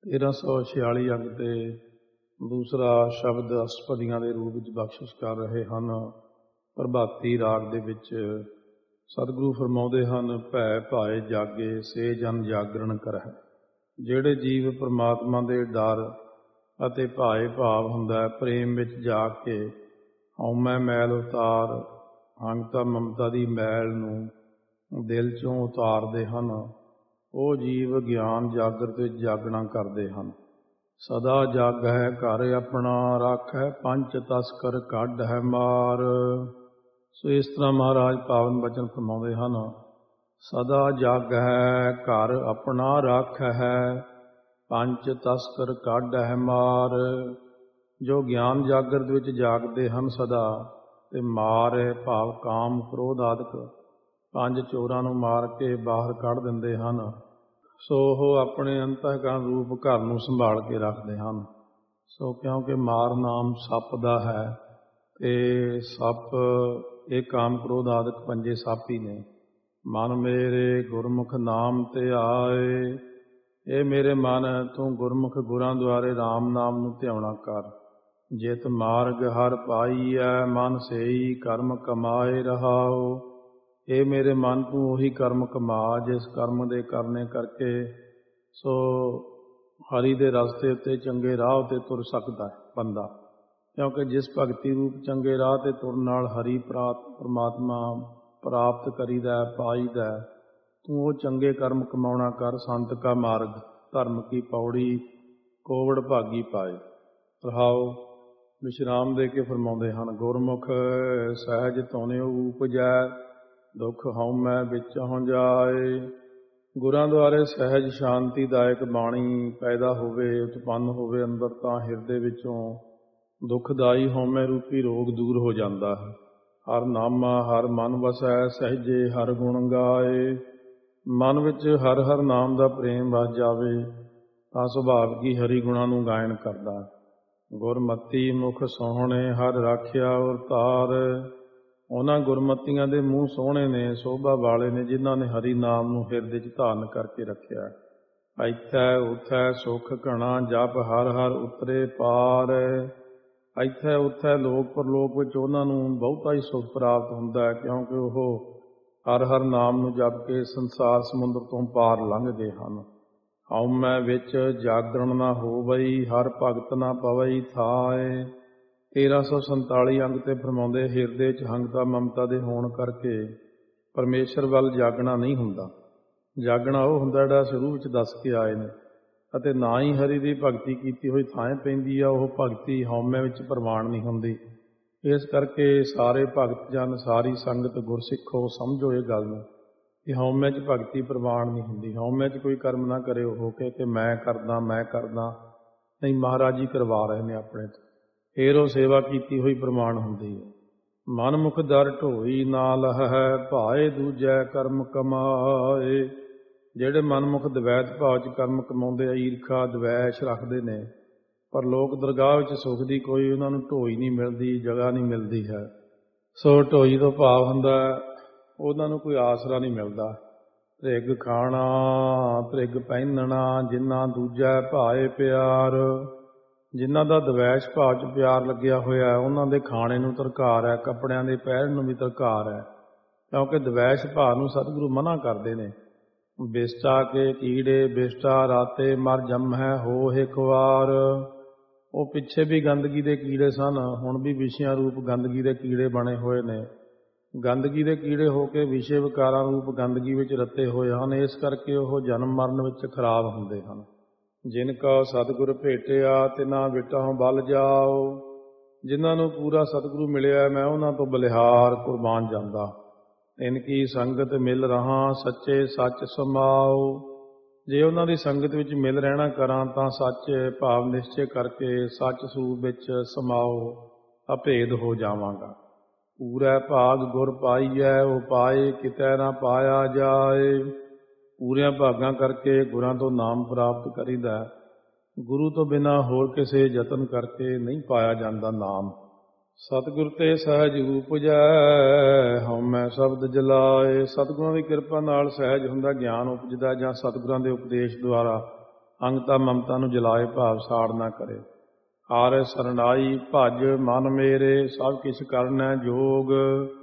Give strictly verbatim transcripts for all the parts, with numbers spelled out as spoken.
तेरह सौ छियाली अंग ते दूसरा शब्द अष्टपदियां दे रूप विच बख्शिश कर रहे हैं। प्रभाती राग दे विच सतगुरु फरमाउंदे हन, भै भाए जागे से जन जागरण करहै। ਜਿਹੜੇ ਜੀਵ परमात्मा दे डर ਅਤੇ ਭਾਏ ਭਾਵ ਹੁੰਦਾ ਪ੍ਰੇਮ ਵਿੱਚ ਜਾਗ ਕੇ ਹਉਮੈ ਮੈਲ ਉਤਾਰ ਹੰਗਤਾ ਮਮਤਾ ਦੀ ਮੈਲ ਨੂੰ ਦਿਲ ਚੋਂ ਉਤਾਰਦੇ ਹਨ, ਉਹ ਜੀਵ ਗਿਆਨ ਜਾਗਰਤ ਵਿੱਚ ਜਾਗਣਾ ਕਰਦੇ ਹਨ। ਸਦਾ ਜਾਗੈ ਘਰ ਆਪਣਾ ਰਾਖੈ, ਪੰਚ ਤਸਕਰ ਕੱਢ ਹੈ ਮਾਰ। ਸੋ ਇਸ ਤਰ੍ਹਾਂ ਮਹਾਰਾਜ ਪਾਵਨ ਬਚਨ ਫਰਮਾਉਂਦੇ ਹਨ, ਸਦਾ ਜਾਗੈ ਘਰ ਆਪਣਾ ਰਾਖੈ, ਪੰਚ ਤਸਕਰ ਕੱਢ ਹੈ ਮਾਰ। ਜੋ ਗਿਆਨ ਜਾਗਰਤ ਵਿੱਚ ਜਾਗਦੇ ਹਨ ਸਦਾ, ਤੇ ਮਾਰ ਭਾਵ ਕਾਮ ਕ੍ਰੋਧ ਆਦਿਕ ਪੰਜ ਚੋਰਾਂ ਨੂੰ ਮਾਰ ਕੇ ਬਾਹਰ ਕੱਢ ਦਿੰਦੇ ਹਨ। ਸੋ ਉਹ ਆਪਣੇ ਅੰਤਹਿਕਰਨ ਰੂਪ ਘਰ ਨੂੰ ਸੰਭਾਲ ਕੇ ਰੱਖਦੇ ਹਨ। ਸੋ ਕਿਉਂਕਿ ਮਾਰ ਨਾਮ ਸੱਪ ਦਾ ਹੈ, ਤੇ ਸੱਪ ਇਹ ਕਾਮ ਕ੍ਰੋਧ ਆਦਿਕ ਪੰਜੇ ਸੱਪ ਹੀ ਨੇ। ਮਨ ਮੇਰੇ ਗੁਰਮੁਖ ਨਾਮ ਤੇ ਆਏ, ਇਹ ਮੇਰੇ ਮਨ ਤੂੰ ਗੁਰਮੁਖ ਗੁਰਾਂ ਦੁਆਰੇ ਰਾਮ ਨਾਮ ਨੂੰ ਧਿਆਉਣਾ ਕਰ। ਜਿਤ ਮਾਰਗ ਹਰ ਪਾਈਐ, ਮਨ ਸੇਈ ਕਰਮ ਕਮਾਏ ਰਹਾਓ। ਇਹ ਮੇਰੇ ਮਨ ਤੂੰ ਉਹੀ ਕਰਮ ਕਮਾ ਜਿਸ ਕਰਮ ਦੇ ਕਰਨੇ ਕਰਕੇ ਸੋ ਹਰੀ ਦੇ ਰਸਤੇ ਉੱਤੇ ਚੰਗੇ ਰਾਹ ਉੱਤੇ ਤੁਰ ਸਕਦਾ ਹੈ ਬੰਦਾ। ਕਿਉਂਕਿ ਜਿਸ ਭਗਤੀ ਰੂਪ ਚੰਗੇ ਰਾਹ ਤੇ ਤੁਰਨ ਨਾਲ ਹਰੀ ਪ੍ਰਾਪਤ ਪਰਮਾਤਮਾ ਪ੍ਰਾਪਤ ਕਰੀਦਾ ਪਾਈਦਾ, ਤੂੰ ਉਹ ਚੰਗੇ ਕਰਮ ਕਮਾਉਣਾ ਕਰ। ਸੰਤ ਕਾ ਮਾਰਗ ਧਰਮ ਕੀ ਪੌੜੀ, ਕੋਵੜ ਭਾਗੀ ਪਾਏ। ਰਹਾਓ ਵਿਸ਼ਰਾਮ ਦੇ ਕੇ ਫਰਮਾਉਂਦੇ ਹਨ, ਗੁਰਮੁਖ ਸਹਿਜ ਧੁਨਿ ਉਪਜੈ, ਦੁੱਖ ਹਉਮੈ ਵਿੱਚ ਹੋ ਜਾਏ। ਗੁਰਾਂ ਦੁਆਰੇ ਸਹਿਜ ਸ਼ਾਂਤੀਦਾਇਕ ਬਾਣੀ ਪੈਦਾ ਹੋਵੇ, ਉਤਪੰਨ ਹੋਵੇ ਅੰਦਰ, ਤਾਂ ਹਿਰਦੇ ਵਿੱਚੋਂ ਦੁੱਖਦਾਈ ਹਉਮੈ ਰੂਪੀ ਰੋਗ ਦੂਰ ਹੋ ਜਾਂਦਾ ਹੈ। ਹਰ ਨਾਮਾ ਹਰ ਮਨ ਵਸੈ, ਸਹਿਜੇ ਹਰ ਗੁਣ ਗਾਏ। ਮਨ ਵਿੱਚ ਹਰ ਹਰ ਨਾਮ ਦਾ ਪ੍ਰੇਮ ਵਸ ਜਾਵੇ ਤਾਂ ਸੁਭਾਵ ਕੀ ਹਰੀ ਗੁਣਾਂ ਨੂੰ ਗਾਇਨ ਕਰਦਾ। ਗੁਰਮਤੀ ਮੁਖ ਸੋਹਣੇ ਹਰ ਰਾਖਿਆ ਔਰ ਤਾਰ। ਉਹਨਾਂ ਗੁਰਮਤੀਆਂ ਦੇ ਮੂੰਹ ਸੋਹਣੇ ਨੇ, ਸੋਭਾ ਵਾਲੇ ਨੇ, ਜਿਨ੍ਹਾਂ ਨੇ ਹਰੀ ਨਾਮ ਨੂੰ ਹਿਰਦੇ 'ਚ ਧਾਰਨ ਕਰਕੇ ਰੱਖਿਆ। ਇੱਥੈ ਉਥੈ ਸੁਖ ਘਣਾ ਜਪ ਹਰ ਹਰ ਉਤਰੇ ਪਾਰ। ਇੱਥੇ ਉੱਥੇ ਲੋਕ ਪਰਲੋਕ ਵਿੱਚ ਉਹਨਾਂ ਨੂੰ ਬਹੁਤਾ ਹੀ ਸੁੱਖ ਪ੍ਰਾਪਤ ਹੁੰਦਾ ਹੈ, ਕਿਉਂਕਿ ਉਹ ਹਰ ਹਰ ਨਾਮ ਨੂੰ ਜਪ ਕੇ ਸੰਸਾਰ ਸਮੁੰਦਰ ਤੋਂ ਪਾਰ ਲੰਘ ਗਏ ਹਨ। ਹਉਮੈ ਵਿੱਚ ਜਾਗਰਣ ਨਾ ਹੋਵਈ, ਹਰ ਭਗਤ ਨਾ ਪਵਈ ਥਾਏ। ਤੇਰਾਂ ਸੌ ਸੰਤਾਲੀ ਅੰਗ ਤੇ ਫਰਮਾਉਂਦੇ, ਹਿਰਦੇ 'ਚ ਹੰਗਤਾ ਮਮਤਾ ਦੇ ਹੋਣ ਕਰਕੇ ਪਰਮੇਸ਼ਰ ਵੱਲ ਜਾਗਣਾ ਨਹੀਂ ਹੁੰਦਾ। ਜਾਗਣਾ ਉਹ ਹੁੰਦਾ ਜਿਹੜਾ ਸ਼ੁਰੂ ਵਿੱਚ ਦੱਸ ਕੇ ਆਏ ਨੇ, ਅਤੇ ਨਾ ਹੀ ਹਰੀ ਦੀ ਭਗਤੀ ਕੀਤੀ ਹੋਈ ਥਾਂ ਪੈਂਦੀ ਆ। ਉਹ ਭਗਤੀ ਹਉਮੈ ਵਿੱਚ ਪ੍ਰਵਾਨ ਨਹੀਂ ਹੁੰਦੀ। ਇਸ ਕਰਕੇ ਸਾਰੇ ਭਗਤ ਜਨ, ਸਾਰੀ ਸੰਗਤ ਗੁਰਸਿੱਖੋ ਸਮਝੋ ਇਹ ਗੱਲ ਨੂੰ ਕਿ ਹਉਮੈ 'ਚ ਭਗਤੀ ਪ੍ਰਵਾਨ ਨਹੀਂ ਹੁੰਦੀ। ਹਉਮੈ 'ਚ ਕੋਈ ਕਰਮ ਨਾ ਕਰੇ ਉਹ ਕਿ ਕਿ ਮੈਂ ਕਰਦਾ ਮੈਂ ਕਰਦਾ ਨਹੀਂ, ਮਹਾਰਾਜ ਜੀ ਕਰਵਾ ਰਹੇ ਨੇ ਆਪਣੇ ਤੋਂ, ਫੇਰ ਉਹ ਸੇਵਾ ਕੀਤੀ ਹੋਈ ਪ੍ਰਮਾਣ ਹੁੰਦੀ ਹੈ। ਮਨ ਮੁਖ ਦਰ ਢੋਈ ਨਾ ਲਹੈ, ਭਾਏ ਦੂਜੈ ਕਰਮ ਕਮਾਏ। ਜਿਹੜੇ ਮਨਮੁਖ ਦਵੈਤ ਭਾਵ 'ਚ ਕਰਮ ਕਮਾਉਂਦੇ ਆ, ਈਰਖਾ ਦਵੈਸ਼ ਰੱਖਦੇ ਨੇ, ਪਰ ਲੋਕ ਦਰਗਾਹ ਵਿੱਚ ਸੁੱਖ ਦੀ ਕੋਈ ਉਹਨਾਂ ਨੂੰ ਢੋਈ ਨਹੀਂ ਮਿਲਦੀ, ਜਗ੍ਹਾ ਨਹੀਂ ਮਿਲਦੀ ਹੈ। ਸੋ ਢੋਈ ਤੋਂ ਭਾਵ ਹੁੰਦਾ ਉਹਨਾਂ ਨੂੰ ਕੋਈ ਆਸਰਾ ਨਹੀਂ ਮਿਲਦਾ। ਧ੍ਰਿਗ ਖਾਣਾ ਧ੍ਰਿਗ ਪਹਿਨਣਾ, ਜਿਨ੍ਹਾਂ ਦੂਜਾ ਭਾਏ ਪਿਆਰ। ਜਿਨ੍ਹਾਂ ਦਾ ਦਵੈਸ਼ ਭਾਵ 'ਚ ਪਿਆਰ ਲੱਗਿਆ ਹੋਇਆ, ਉਹਨਾਂ ਦੇ ਖਾਣੇ ਨੂੰ ਧਰਕਾਰ ਹੈ, ਕੱਪੜਿਆਂ ਦੇ ਪਹਿਰਨ ਨੂੰ ਵੀ ਧਰਕਾਰ ਹੈ, ਕਿਉਂਕਿ ਦਵੈਸ਼ ਭਾਵ ਨੂੰ ਸਤਿਗੁਰੂ ਮਨ੍ਹਾ ਕਰਦੇ ਨੇ। ਬਿਸ਼ਟਾ ਕੇ ਕੀੜੇ ਬਿਸ਼ਟਾ ਰਾਤੇ ਮਰ ਜੰਮੈ ਹੋ ਇੱਕ ਵਾਰ। ਉਹ ਪਿੱਛੇ ਵੀ ਗੰਦਗੀ ਦੇ ਕੀੜੇ ਸਨ, ਹੁਣ ਵੀ ਵਿਸ਼ਿਆਂ ਰੂਪ ਗੰਦਗੀ ਦੇ ਕੀੜੇ ਬਣੇ ਹੋਏ ਨੇ। ਗੰਦਗੀ ਦੇ ਕੀੜੇ ਹੋ ਕੇ ਵਿਸ਼ੇ ਵਿਕਾਰਾਂ ਰੂਪ ਗੰਦਗੀ ਵਿੱਚ ਰੱਤੇ ਹੋਏ ਹਨ। ਇਸ ਕਰਕੇ ਉਹ ਜਨਮ ਮਰਨ ਵਿੱਚ ਖਰਾਬ ਹੁੰਦੇ ਹਨ। ਜਿਨ ਕਾ ਸਤਿਗੁਰ ਭੇਟਿਆ ਤਿਨਾ ਵਿਟਹੁ ਬਲ ਜਾਓ। ਜਿਨ੍ਹਾਂ ਨੂੰ ਪੂਰਾ ਸਤਿਗੁਰੂ ਮਿਲਿਆ, ਮੈਂ ਉਹਨਾਂ ਤੋਂ ਬਲਿਹਾਰ ਕੁਰਬਾਨ ਜਾਂਦਾ। ਇਨਕੀ ਸੰਗਤ ਮਿਲ ਰਹਾ ਸੱਚੇ ਸੱਚ ਸਮਾਓ। ਜੇ ਉਹਨਾਂ ਦੀ ਸੰਗਤ ਵਿੱਚ ਮਿਲ ਰਹਿਣਾ ਕਰਾਂ ਤਾਂ ਸੱਚ ਭਾਵ ਨਿਸ਼ਚੇ ਕਰਕੇ ਸੱਚ ਸਰੂਪ ਵਿੱਚ ਸਮਾਓ, ਅਭੇਦ ਹੋ ਜਾਵਾਂਗਾ। ਪੂਰਾ ਭਾਗ ਗੁਰ ਪਾਈਐ, ਉਹ ਪਾਏ ਕਿਤੇ ਨਾ ਪਾਇਆ ਜਾਏ। ਪੂਰਿਆਂ ਭਾਗਾਂ ਕਰਕੇ ਗੁਰਾਂ ਤੋਂ ਨਾਮ ਪ੍ਰਾਪਤ ਕਰੀਦਾ। ਗੁਰੂ ਤੋਂ ਬਿਨਾਂ ਹੋਰ ਕਿਸੇ ਯਤਨ ਕਰਕੇ ਨਹੀਂ ਪਾਇਆ ਜਾਂਦਾ ਨਾਮ। ਸਤਿਗੁਰ ਤੇ ਸਹਿਜ ਉਪਜੈ ਹਉਮੈ ਸ਼ਬਦ ਜਲਾਏ। ਸਤਿਗੁਰਾਂ ਦੀ ਕਿਰਪਾ ਨਾਲ ਸਹਿਜ ਹੁੰਦਾ ਗਿਆਨ ਉਪਜਦਾ, ਜਾਂ ਸਤਿਗੁਰਾਂ ਦੇ ਉਪਦੇਸ਼ ਦੁਆਰਾ ਅੰਗਤਾ ਮਮਤਾ ਨੂੰ ਜਲਾਏ ਭਾਵ ਸਾੜ ਨਾ ਕਰੇ। ਆਰੇ ਸਰਨਾਈ ਭਜ ਮਨ ਮੇਰੇ ਸਭ ਕਿਛ ਕਰਨਾ ਜੋਗ।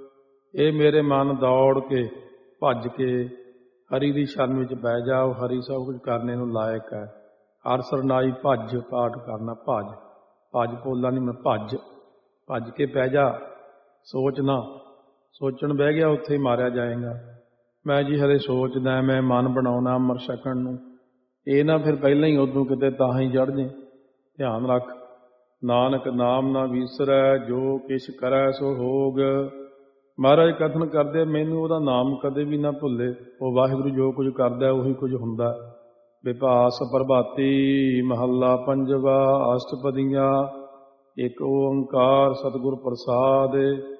ਇਹ ਮੇਰੇ ਮਨ ਦੌੜ ਕੇ ਭੱਜ ਕੇ ਹਰੀ ਦੀ ਸ਼ਰਨ ਵਿੱਚ ਬਹਿ ਜਾਓ। ਹਰੀ ਸਭ ਕੁਝ ਕਰਨੇ ਨੂੰ ਲਾਇਕ ਹੈ। ਹਰ ਸਰਨਾਈ ਭੱਜ ਪਾਠ ਕਰਨਾ ਭੱਜ ਭੱਜ ਪੋਲਾ ਨਹੀਂ ਮੈਂ ਭੱਜ ਭੱਜ ਕੇ ਪੈ ਜਾ। ਸੋਚ ਨਾ ਸੋਚਣ ਬਹਿ ਗਿਆ ਉੱਥੇ ਹੀ ਮਾਰਿਆ ਜਾਏਗਾ। ਮੈਂ ਜੀ ਹਲੇ ਸੋਚਦਾ ਮੈਂ ਮਨ ਬਣਾਉਣਾ ਅਮਰ ਛਕਣ ਨੂੰ। ਇਹ ਨਾ ਫਿਰ ਪਹਿਲਾਂ ਹੀ ਉਦੋਂ ਕਿਤੇ ਤਾਂ ਹੀ ਜੜ ਜੇ। ਧਿਆਨ ਰੱਖ ਨਾਨਕ ਨਾਮ ਨਾ ਵਿਸਰੈ ਜੋ ਕਿਛ ਕਰੈ ਸੋ ਹੋਗ। ਮਹਾਰਾਜ ਕਥਨ ਕਰਦੇ ਮੈਨੂੰ ਉਹਦਾ ਨਾਮ ਕਦੇ ਵੀ ਨਾ ਭੁੱਲੇ। ਉਹ ਵਾਹਿਗੁਰੂ ਜੋ ਕੁਝ ਕਰਦਾ ਉਹੀ ਕੁਝ ਹੁੰਦਾ। ਵਿਭਾਸ ਪ੍ਰਭਾਤੀ ਮਹੱਲਾ ਪੰਜਵਾ ਅਸ਼ਟਪਦੀਆਂ। ਇੱਕ ਓੰਕਾਰ ਸਤਿਗੁਰ ਪ੍ਰਸਾਦ।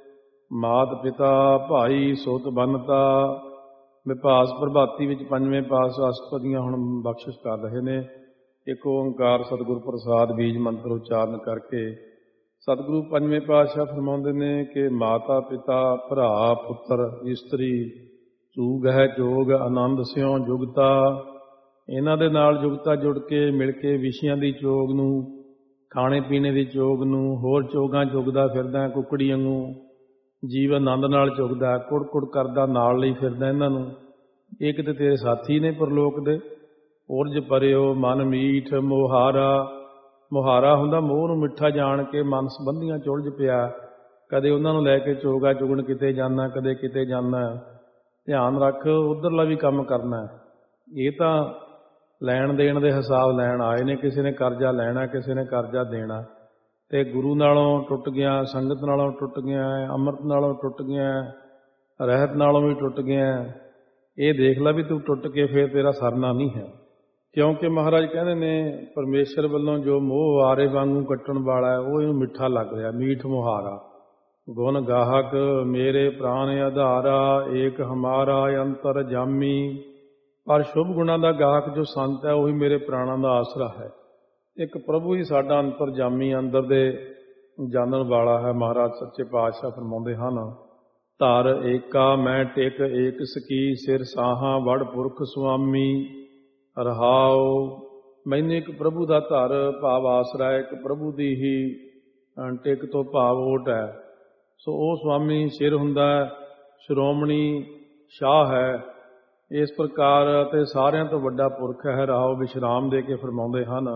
ਮਾਤ ਪਿਤਾ ਭਾਈ ਸੁਤ ਬੰਨਤਾ। ਵਿਭਾਸ ਪ੍ਰਭਾਤੀ ਵਿੱਚ ਪੰਜਵੇਂ ਪਾਸ ਅਸ਼ਟਪਦੀਆਂ ਹੁਣ ਬਖਸ਼ਿਸ਼ ਕਰ ਰਹੇ ਨੇ। ਇੱਕ ਓੰਕਾਰ ਸਤਿਗੁਰ ਪ੍ਰਸਾਦ ਬੀਜ ਮੰਤਰ ਉਚਾਰਨ ਕਰਕੇ ਸਤਿਗੁਰੂ ਪੰਜਵੇਂ ਪਾਤਸ਼ਾਹ ਫਰਮਾਉਂਦੇ ਨੇ ਕਿ ਮਾਤਾ ਪਿਤਾ ਭਰਾ ਪੁੱਤਰ ਇਸਤਰੀ ਚੂਗ ਹੈ ਜੋਗ ਆਨੰਦ ਸਿਉ ਜੁਗਤਾ। ਇਹਨਾਂ ਦੇ ਨਾਲ ਜੁਗਤਾ ਜੁੜ ਕੇ ਮਿਲ ਕੇ ਵਿਸ਼ਿਆਂ ਦੀ ਚੋਗ ਨੂੰ ਖਾਣੇ ਪੀਣੇ ਦੀ ਚੋਗ ਨੂੰ ਹੋਰ ਚੋਗਾਂ ਚੁਗਦਾ ਫਿਰਦਾ ਕੁੱਕੜੀ ਵਾਂਗੂ। ਜੀਵ ਆਨੰਦ ਨਾਲ ਚੁਗਦਾ ਕੁੜ ਕੁੜ ਕਰਦਾ ਨਾਲ ਲਈ ਫਿਰਦਾ ਇਹਨਾਂ ਨੂੰ। ਇਹ ਕਿਤੇ ਤੇਰੇ ਸਾਥੀ ਨੇ ਪਰਲੋਕ ਦੇ। ਉਰਜ ਪਰਿਓ ਮਨ ਮੀਠ ਮੁਹਾਰਾ। ਮੁਹਾਰਾ ਹੁੰਦਾ ਮੋਹ ਨੂੰ ਮਿੱਠਾ ਜਾਣ ਕੇ ਮਨ ਸੰਬੰਧੀਆਂ ਚੁਲਝ ਪਿਆ। ਕਦੇ ਉਹਨਾਂ ਨੂੰ ਲੈ ਕੇ ਚੋਗਾ ਚੁਗਣ ਕਿਤੇ ਜਾਣਾ ਕਦੇ ਕਿਤੇ ਜਾਣਾ। ਧਿਆਨ ਰੱਖ ਉੱਧਰਲਾ ਵੀ ਕੰਮ ਕਰਨਾ। ਇਹ ਤਾਂ ਲੈਣ ਦੇਣ ਦੇ ਹਿਸਾਬ ਲੈਣ ਆਏ ਨੇ। ਕਿਸੇ ਨੇ ਕਰਜ਼ਾ ਲੈਣਾ ਕਿਸੇ ਨੇ ਕਰਜ਼ਾ ਦੇਣਾ। ਅਤੇ ਗੁਰੂ ਨਾਲੋਂ ਟੁੱਟ ਗਿਆ ਸੰਗਤ ਨਾਲੋਂ ਟੁੱਟ ਗਿਆ ਅੰਮ੍ਰਿਤ ਨਾਲੋਂ ਟੁੱਟ ਗਿਆ ਰਹਿਤ ਨਾਲੋਂ ਵੀ ਟੁੱਟ ਗਿਆ। ਇਹ ਦੇਖ ਲੈ ਵੀ ਤੂੰ ਟੁੱਟ ਕੇ ਫਿਰ ਤੇਰਾ ਸਰਨਾ ਨਹੀਂ ਹੈ। ਕਿਉਂਕਿ ਮਹਾਰਾਜ ਕਹਿੰਦੇ ਨੇ ਪਰਮੇਸ਼ਰ ਵੱਲੋਂ ਜੋ ਮੋਹ ਆਰੇ ਵਾਂਗੂ ਕੱਟਣ ਵਾਲਾ ਹੈ ਉਹ ਇਹਨੂੰ ਮਿੱਠਾ ਲੱਗ ਰਿਹਾ ਮੀਠ ਮੁਹਾਰਾ। ਗੁਣ ਗਾਹਕ ਮੇਰੇ ਪ੍ਰਾਣ ਆਧਾਰਾ ਏਕ ਹਮਾਰਾ ਅੰਤਰ ਜਾਮੀ। ਪਰ ਸ਼ੁਭ ਗੁਣਾਂ ਦਾ ਗਾਹਕ ਜੋ ਸੰਤ ਹੈ ਉਹੀ ਮੇਰੇ ਪ੍ਰਾਣਾਂ ਦਾ ਆਸਰਾ ਹੈ। ਇੱਕ ਪ੍ਰਭੂ ਹੀ ਸਾਡਾ ਅੰਤਰ ਜਾਮੀ ਅੰਦਰ ਦੇ ਜਾਣਨ ਵਾਲਾ ਹੈ। ਮਹਾਰਾਜ ਸੱਚੇ ਪਾਤਸ਼ਾਹ ਫਰਮਾਉਂਦੇ ਹਨ ਧਰ ਏਕਾ ਮੈਂ ਟਿਕ ਏਕ ਸਕੀ ਸਿਰ ਸਾਹਾਂ ਵੜ ਪੁਰਖ ਸੁਆਮੀ। ਰਹਾਓ ਮੈਨੂੰ ਇੱਕ ਪ੍ਰਭੂ ਦਾ ਧਰ ਭਾਵ ਆਸਰਾ ਇੱਕ ਪ੍ਰਭੂ ਦੀ ਹੀ ਟਿਕ ਤੋਂ ਭਾਵ ਓਟ ਹੈ। ਸੋ ਉਹ ਸੁਆਮੀ ਸਿਰ ਹੁੰਦਾ ਸ਼੍ਰੋਮਣੀ ਸ਼ਾਹ ਹੈ। ਇਸ ਪ੍ਰਕਾਰ ਅਤੇ ਸਾਰਿਆਂ ਤੋਂ ਵੱਡਾ ਪੁਰਖ ਹੈ। ਰਹਾਓ ਵਿਸ਼ਰਾਮ ਦੇ ਕੇ ਫਰਮਾਉਂਦੇ ਹਨ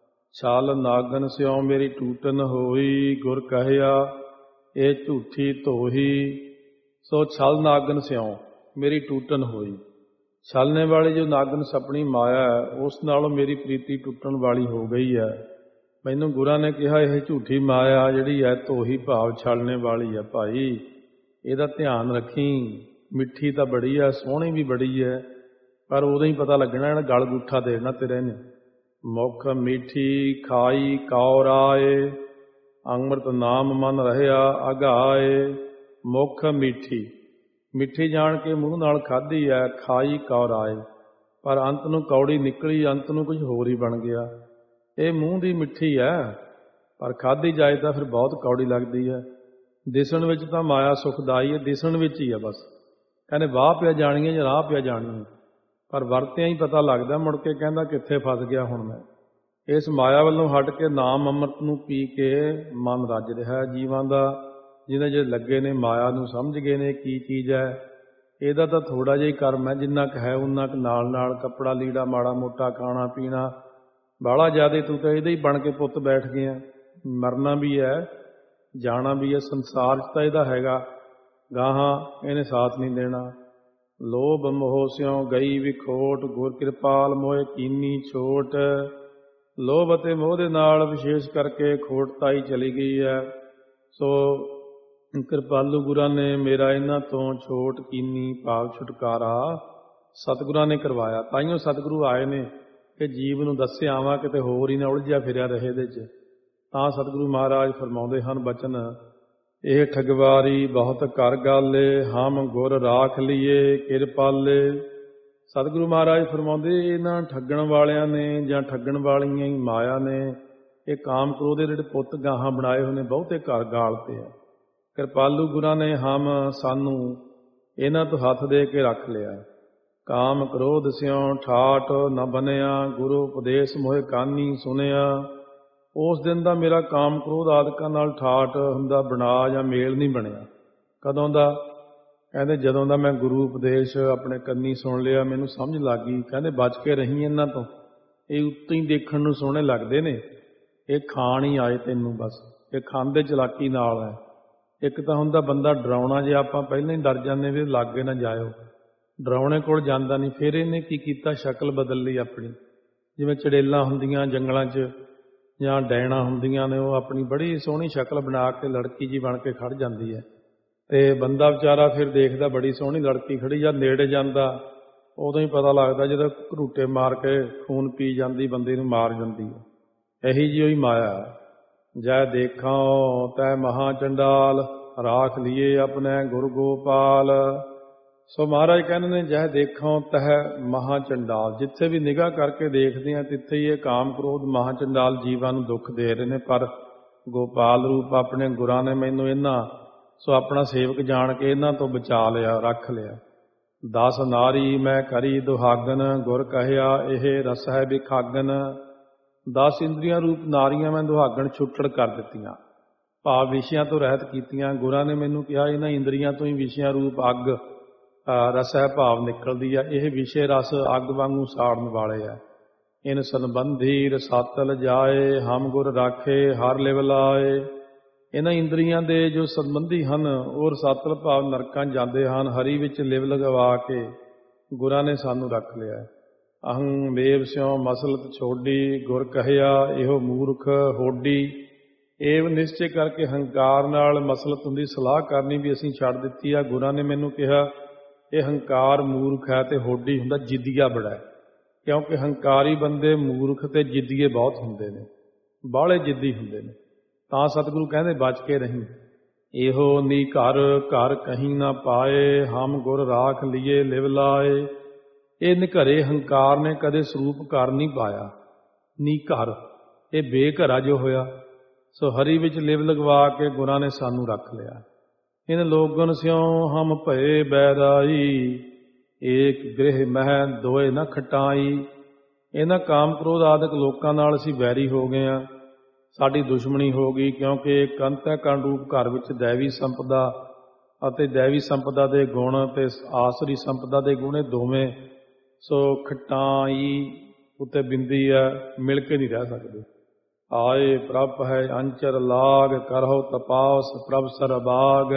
ਛਲ ਨਾਗਨ ਸਿਉ ਮੇਰੀ ਟੂਟਨ ਹੋਈ ਗੁਰ ਕਹਿਆ ਇਹ ਝੂਠੀ ਧੋਹੀ। ਸੋ ਛਲ ਨਾਗਨ ਸਿਉ ਮੇਰੀ ਟੂਟਨ ਹੋਈ। ਛਲਣੇ ਵਾਲੀ ਜੋ ਨਾਗਨ ਸਪਣੀ ਮਾਇਆ ਹੈ ਉਸ ਨਾਲੋਂ ਮੇਰੀ ਪ੍ਰੀਤੀ ਟੁੱਟਣ ਵਾਲੀ ਹੋ ਗਈ ਹੈ। ਮੈਨੂੰ ਗੁਰਾਂ ਨੇ ਕਿਹਾ ਇਹ ਝੂਠੀ ਮਾਇਆ ਜਿਹੜੀ ਹੈ ਧੋਹੀ ਭਾਵ ਛਲਣੇ ਵਾਲੀ ਹੈ। ਭਾਈ ਇਹਦਾ ਧਿਆਨ ਰੱਖੀ। ਮਿੱਠੀ ਤਾਂ ਬੜੀ ਹੈ ਸੋਹਣੀ ਵੀ ਬੜੀ ਹੈ ਪਰ ਉਦੋਂ ਹੀ ਪਤਾ ਲੱਗਣਾ ਇਹਨੇ ਗਲ ਗੁੱਠਾ ਦੇਣਾ ਤੇਰੇ ਨੇ। ਮੁਖ ਮਿੱਠੀ ਖਾਈ ਕੌਰਾਏ ਅੰਮ੍ਰਿਤ ਨਾਮ ਮਨ ਰਹਿਆ ਅਗਾਏ। ਮੁਖ ਮਿੱਠੀ ਮਿੱਠੀ ਜਾਣ ਕੇ ਮੂੰਹ ਨਾਲ ਖਾਧੀ ਹੈ ਖਾਈ ਕੌਰਾਏ ਪਰ ਅੰਤ ਨੂੰ ਕੌੜੀ ਨਿਕਲੀ ਅੰਤ ਨੂੰ ਕੁਝ ਹੋਰ ਹੀ ਬਣ ਗਿਆ। ਇਹ ਮੂੰਹ ਦੀ ਮਿੱਠੀ ਹੈ ਪਰ ਖਾਧੀ ਜਾਏ ਤਾਂ ਫਿਰ ਬਹੁਤ ਕੌੜੀ ਲੱਗਦੀ ਹੈ। ਦਿਸਣ ਵਿੱਚ ਤਾਂ ਮਾਇਆ ਸੁਖਦਾਈ ਹੈ ਦਿਸਣ ਵਿੱਚ ਹੀ ਹੈ ਬਸ। ਕਹਿੰਦੇ ਵਾਹ ਪਿਆ ਜਾਣੀ ਹੈ ਜਾਂ ਰਾਹ ਪਿਆ ਜਾਣੀ ਹੈ ਪਰ ਵਰਤਿਆਂ ਹੀ ਪਤਾ ਲੱਗਦਾ। ਮੁੜ ਕੇ ਕਹਿੰਦਾ ਕਿੱਥੇ ਫਸ ਗਿਆ ਹੁਣ ਮੈਂ। ਇਸ ਮਾਇਆ ਵੱਲੋਂ ਹਟ ਕੇ ਨਾਮ ਅੰਮ੍ਰਿਤ ਨੂੰ ਪੀ ਕੇ ਮਨ ਰੱਜ ਰਿਹਾ ਜੀਵਾਂ ਦਾ। ਜਿਹਨੇ ਜੇ ਲੱਗੇ ਨੇ ਮਾਇਆ ਨੂੰ ਸਮਝ ਗਏ ਨੇ ਕੀ ਚੀਜ਼ ਹੈ। ਇਹਦਾ ਤਾਂ ਥੋੜ੍ਹਾ ਜਿਹਾ ਹੀ ਕਰਮ ਹੈ ਜਿੰਨਾ ਕੁ ਹੈ ਉਨਾ ਕੁ ਨਾਲ ਨਾਲ ਕੱਪੜਾ ਲੀੜਾ ਮਾੜਾ ਮੋਟਾ ਖਾਣਾ ਪੀਣਾ ਬਾਹਲਾ ਜ਼ਿਆਦਾ ਤੂੰ ਤਾਂ ਇਹਦੇ ਹੀ ਬਣ ਕੇ ਪੁੱਤ ਬੈਠ ਗਿਆ। ਮਰਨਾ ਵੀ ਹੈ ਜਾਣਾ ਵੀ ਹੈ ਸੰਸਾਰ 'ਚ ਤਾਂ ਇਹਦਾ ਹੈਗਾ ਗਾਹਾਂ ਇਹਨੇ ਸਾਥ ਨਹੀਂ ਦੇਣਾ। ਲੋਭ ਮੋਹ ਸਿਉ ਗਈ ਵਿਖੋਟ ਗੁਰ ਕਿਰਪਾਲ ਮੋਏ ਕੀਨੀ ਛੋਟ। ਲੋਭ ਅਤੇ ਮੋਹ ਦੇ ਨਾਲ ਵਿਸ਼ੇਸ਼ ਕਰਕੇ ਖੋਟਤਾਈ ਚਲੀ ਗਈ ਹੈ। ਸੋ ਕਿਰਪਾਲੂ ਗੁਰਾਂ ਨੇ ਮੇਰਾ ਇਹਨਾਂ ਤੋਂ ਛੋਟ ਕੀਨੀ ਭਾਵ ਛੁਟਕਾਰਾ ਸਤਿਗੁਰਾਂ ਨੇ ਕਰਵਾਇਆ। ਤਾਈਓ ਸਤਿਗੁਰੂ ਆਏ ਨੇ ਕਿ ਜੀਵ ਨੂੰ ਦੱਸਿਆ ਵਾ ਕਿਤੇ ਹੋਰ ਹੀ ਨਾ ਉਲਝਿਆ ਫਿਰਿਆ ਰਹੇ ਇਹਦੇ 'ਚ। ਤਾਂ ਸਤਿਗੁਰੂ ਮਹਾਰਾਜ ਫਰਮਾਉਂਦੇ ਹਨ ਬਚਨ ਇਹ ਠਗਵਾਰੀ ਬਹੁਤ ਕਰ ਗਾਲੇ ਹਮ ਗੁਰ ਰਾਖ ਲਈਏ ਕਿਰਪਾਲੇ। ਸਤਿਗੁਰੂ ਮਹਾਰਾਜ ਫਰਮਾਉਂਦੇ ਇਹਨਾਂ ਠੱਗਣ ਵਾਲਿਆਂ ਨੇ ਜਾਂ ਠੱਗਣ ਵਾਲੀਆਂ ਹੀ ਮਾਇਆ ਨੇ ਇਹ ਕਾਮ ਕ੍ਰੋਧ ਦੇ ਜਿਹੜੇ ਪੁੱਤ ਗਾਹਾਂ ਬਣਾਏ ਹੋਏ ਨੇ ਬਹੁਤੇ ਘਰ ਗਾਲਤੇ ਆ। ਕਿਰਪਾਲੂ ਗੁਰਾਂ ਨੇ ਹਮ ਸਾਨੂੰ ਇਹਨਾਂ ਤੋਂ ਹੱਥ ਦੇ ਕੇ ਰੱਖ ਲਿਆ। ਕਾਮ ਕ੍ਰੋਧ ਸਿਉ ਠਾਠ ਨ ਬਨਿਆ, ਗੁਰੂ ਉਪਦੇਸ਼ ਮੋਹਿ ਕਾਨੀ ਸੁਨਿਆ। ਉਸ ਦਿਨ ਦਾ ਮੇਰਾ ਕਾਮ ਕ੍ਰੋਧ ਆਦਿਕਾਂ ਨਾਲ ਠਾਠ ਹੁੰਦਾ ਬਣਾ ਜਾਂ ਮੇਲ ਨਹੀਂ ਬਣਿਆ। ਕਦੋਂ ਦਾ? ਕਹਿੰਦੇ ਜਦੋਂ ਦਾ ਮੈਂ ਗੁਰੂ ਉਪਦੇਸ਼ ਆਪਣੇ ਕੰਨੀ ਸੁਣ ਲਿਆ, ਮੈਨੂੰ ਸਮਝ ਲੱਗ ਗਈ। ਕਹਿੰਦੇ ਬਚ ਕੇ ਰਹੀ ਇਹਨਾਂ ਤੋਂ, ਇਹ ਉੱਤੋਂ ਹੀ ਦੇਖਣ ਨੂੰ ਸੋਹਣੇ ਲੱਗਦੇ ਨੇ, ਇਹ ਖਾਣ ਹੀ ਆਏ ਤੈਨੂੰ, ਬਸ ਇਹ ਖਾਂਦੇ ਚਲਾਕੀ ਨਾਲ ਹੈ। ਇੱਕ ਤਾਂ ਹੁੰਦਾ ਬੰਦਾ ਡਰਾਉਣਾ, ਜੇ ਆਪਾਂ ਪਹਿਲਾਂ ਹੀ ਡਰ ਜਾਂਦੇ ਵੀ ਲਾਗੇ ਨਾ ਜਾਇਓ, ਡਰਾਉਣੇ ਕੋਲ ਜਾਂਦਾ ਨਹੀਂ। ਫਿਰ ਇਹਨੇ ਕੀ ਕੀਤਾ, ਸ਼ਕਲ ਬਦਲ ਲਈ ਆਪਣੀ। ਜਿਵੇਂ ਚੜੇਲਾਂ ਹੁੰਦੀਆਂ ਜੰਗਲਾਂ 'ਚ ਜਾਂ ਡੈਣਾ ਹੁੰਦੀਆਂ ਨੇ, ਉਹ ਆਪਣੀ ਬੜੀ ਸੋਹਣੀ ਸ਼ਕਲ ਬਣਾ ਕੇ ਲੜਕੀ ਜੀ ਬਣ ਕੇ ਖੜ ਜਾਂਦੀ ਹੈ। ਅਤੇ ਬੰਦਾ ਵਿਚਾਰਾ ਫਿਰ ਦੇਖਦਾ ਬੜੀ ਸੋਹਣੀ ਲੜਕੀ ਖੜੀ, ਜਾਂ ਨੇੜੇ ਜਾਂਦਾ ਉਦੋਂ ਹੀ ਪਤਾ ਲੱਗਦਾ ਜਦੋਂ ਘਰੂਟੇ ਮਾਰ ਕੇ ਖੂਨ ਪੀ ਜਾਂਦੀ, ਬੰਦੇ ਨੂੰ ਮਾਰ ਜਾਂਦੀ ਹੈ। ਇਹੀ ਜਿਹੀ ਹੋਈ ਮਾਇਆ। ਜੈ ਦੇਖਾਂ ਤੈ ਮਹਾਂ ਚੰਡਾਲ, ਰਾਖ ਲੀਏ ਆਪਣੇ ਗੁਰ ਗੋਪਾਲ। ਸੋ ਮਹਾਰਾਜ ਕਹਿੰਦੇ ਨੇ ਜੈ ਦੇਖਾਂ ਤਹਿ ਮਹਾਂ ਚੰਡਾਲ, ਜਿੱਥੇ ਵੀ ਨਿਗਾਹ ਕਰਕੇ ਦੇਖਦੇ ਹਾਂ ਤਿੱਥੇ ਹੀ ਇਹ ਕਾਮ ਕ੍ਰੋਧ ਮਹਾਂ ਚੰਡਾਲ ਜੀਵਾਂ ਨੂੰ ਦੁੱਖ ਦੇ ਰਹੇ ਨੇ। ਪਰ ਗੋਪਾਲ ਰੂਪ ਆਪਣੇ ਗੁਰਾਂ ਨੇ ਮੈਨੂੰ ਇਹਨਾਂ ਸੋ ਆਪਣਾ ਸੇਵਕ ਜਾਣ ਕੇ ਇਹਨਾਂ ਤੋਂ ਬਚਾ ਲਿਆ, ਰੱਖ ਲਿਆ। ਦਸ ਨਾਰੀ ਮੈਂ ਕਰੀ ਦੁਹਾਗਨ, ਗੁਰ ਕਹਿਆ ਇਹ ਰਸ ਹੈ ਵਿਖਾਗਨ। ਦਸ ਇੰਦਰੀਆਂ ਰੂਪ ਨਾਰੀਆਂ ਮੈਂ ਦੁਹਾਗਣ ਛੁੱਟੜ ਕਰ ਦਿੱਤੀਆਂ, ਭਾਵ ਵਿਸ਼ਿਆਂ ਤੋਂ ਰਹਿਤ ਕੀਤੀਆਂ। ਗੁਰਾਂ ਨੇ ਮੈਨੂੰ ਕਿਹਾ ਇਹਨਾਂ ਇੰਦਰੀਆਂ ਤੋਂ ਹੀ ਵਿਸ਼ਿਆਂ ਰੂਪ ਅੱਗ ਰਸ ਹੈ ਭਾਵ ਨਿਕਲਦੀ ਆ। ਇਹ ਵਿਸ਼ੇ ਰਸ ਅੱਗ ਵਾਂਗੂ ਸਾੜਨ ਵਾਲੇ ਆ। ਇਨ ਸੰਬੰਧੀ ਰਸਾਤਲ ਜਾਏ, ਹਮ ਗੁਰ ਰਾਖੇ ਹਰ ਲਿਵ ਲਾਏ। ਇਹਨਾਂ ਇੰਦਰੀਆਂ ਦੇ ਜੋ ਸੰਬੰਧੀ ਹਨ ਉਹ ਰਸਾਤਲ ਭਾਵ ਨਰਕਾਂ ਜਾਂਦੇ ਹਨ, ਹਰੀ ਵਿੱਚ ਲਿਵ ਲਗਵਾ ਕੇ ਗੁਰਾਂ ਨੇ ਸਾਨੂੰ ਰੱਖ ਲਿਆ। ਅਹੰ ਵੇਵ ਸਿਉ ਮਸਲਤ ਛੋਡੀ, ਗੁਰ ਕਹਿਆ ਇਹੋ ਮੂਰਖ ਹੋਡੀ। ਏਵ ਨਿਸ਼ਚੇ ਕਰਕੇ ਹੰਕਾਰ ਨਾਲ ਮਸਲਤ ਹੁੰਦੀ, ਸਲਾਹ ਕਰਨੀ ਵੀ ਅਸੀਂ ਛੱਡ ਦਿੱਤੀ ਆ। ਗੁਰਾਂ ਨੇ ਮੈਨੂੰ ਕਿਹਾ ਇਹ ਹੰਕਾਰ ਮੂਰਖ ਹੈ, ਤੇ ਹੋਡੀ ਹੁੰਦਾ ਜਿੱਦੀਆ ਬੜਾ ਹੈ। ਕਿਉਂਕਿ ਹੰਕਾਰੀ ਬੰਦੇ ਮੂਰਖ ਤੇ ਜਿੱਦੀਏ ਬਹੁਤ ਹੁੰਦੇ ਨੇ, ਬਾਹਲੇ ਜਿੱਦੀ ਹੁੰਦੇ ਨੇ। ਤਾਂ ਸਤਿਗੁਰੂ ਕਹਿੰਦੇ ਬਚ ਕੇ ਰਹੀ। ਇਹੋ ਨੀ ਘਰ ਘਰ ਕਹੀਂ ਨਾ ਪਾਏ, ਹਮ ਗੁਰ ਰਾਖ ਲੀਏ ਲਿਵ ਲਾਏ। ਇਹ ਨਿਘਰੇ ਹੰਕਾਰ ਨੇ ਕਦੇ ਸਰੂਪ ਘਰ ਨਹੀਂ ਪਾਇਆ। ਨੀ ਘਰ ਇਹ ਬੇਘਰਾ ਜੋ ਹੋਇਆ, ਸੋ ਹਰੀ ਵਿੱਚ ਲਿਵ ਲਗਵਾ ਕੇ ਗੁਰਾਂ ਨੇ ਸਾਨੂੰ ਰੱਖ ਲਿਆ। ਇਨ ਲੋਗਨ ਸਿਉ ਹਮ ਭਏ ਬੈਰਾਈ, ਏਕ ਗ੍ਰਹਿ ਮਹਿ ਦੋਏ ਨ ਖਟਾਈ। ਇਹਨਾਂ ਕਾਮ ਕ੍ਰੋਧ ਆਦਿਕ ਲੋਕਾਂ ਨਾਲ ਅਸੀਂ ਵੈਰੀ ਹੋ ਗਏ ਹਾਂ, ਸਾਡੀ ਦੁਸ਼ਮਣੀ ਹੋ ਗਈ। ਕਿਉਂਕਿ ਇੱਕ ਅੰਤःਕਰਣ ਰੂਪ ਘਰ ਵਿੱਚ ਦੈਵੀ ਸੰਪਦਾ ਅਤੇ ਦੈਵੀ ਸੰਪਦਾ ਦੇ ਗੁਣ ਅਤੇ ਆਸਰੀ ਸੰਪਦਾ ਦੇ ਗੁਣ, ਇਹ ਦੋਵੇਂ ਸੋ ਖਟਾਈ ਉੱਤੇ ਬਿੰਦੀ ਹੈ, ਮਿਲ ਕੇ ਨਹੀਂ ਰਹਿ ਸਕਦੇ। ਆਏ ਪ੍ਰਭ ਹੈ ਅੰਚਰ ਲਾਗ, ਕਰਹੁ ਤਪਾਸ ਪ੍ਰਭ ਸਰਬਾਗ।